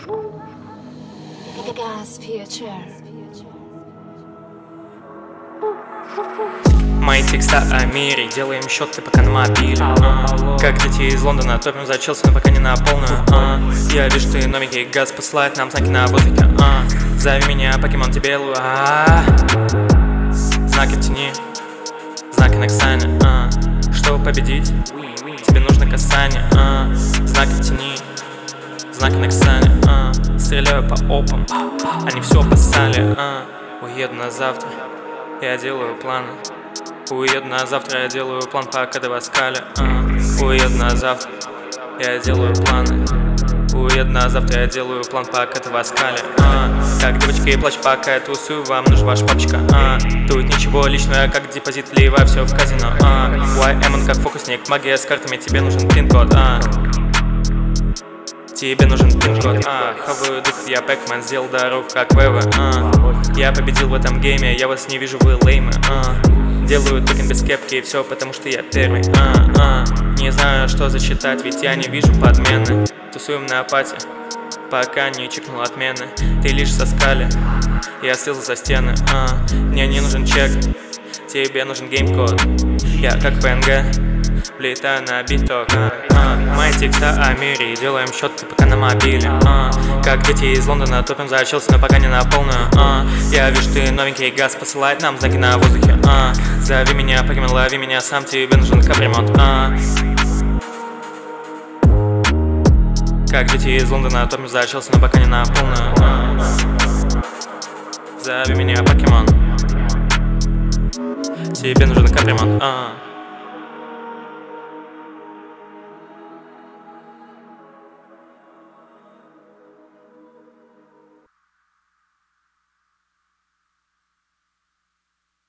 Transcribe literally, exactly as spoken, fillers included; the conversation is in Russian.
Gas Future. Мои текста о мире, делаем счеты пока на мобиле, а. Как дети из Лондона, топим за Челси, но пока не на полную, а. Я вижу, ты новенький, газ посылает нам знаки на воздухе, а. Зови меня, покемон, тебе лу, а. Знаки в тени, знаки на Ксане, а. Чтобы победить, тебе нужно касание, а. Знаки в тени, знаки на Ксане, а. Стреляю по опам, они все опасали, а. Уеду на завтра, я делаю планы. Уеду на завтра, я делаю план, пока до Васкаля, а. Уеду на завтра, я делаю планы. Уеду на завтра, я делаю план, пока до Васкаля, а. Как девочки плачь, пока я тусую, вам нужен ваш папочка, а. Тут ничего личного, я как депозит, ливаю все в казино, а. уай эм он как фокусник, магия с картами, тебе нужен пин-код, а. Тебе нужен пин-код, а. Хаваю дух, я Пэкмен, сделал дорогу как Вэвэ, а. Я победил в этом гейме, я вас не вижу, вы леймы, а. Делаю токен без кепки и все, потому что я первый, а, а. Не знаю, что зачитать, ведь я не вижу подмены. Тусуем на апате, пока не чекнул отмены. Ты лишь соскали, я слился за стены, а. Мне не нужен чек, тебе нужен гейм-код. Я как пэ эн гэ, влетаю на биток, а, а. Мои текста о мире, делаем счеты пока на мобиле, а. Как дети из Лондона, топим за Челси, но пока не на полную, а. Я вижу, ты новенький, газ посылает нам знаки на воздухе, а. Зови меня, покемон, лови меня сам, тебе нужен капремонт, а. Как дети из Лондона, топим за Челси, но пока не на полную, а. Зови меня, покемон, тебе нужен капремонт, а.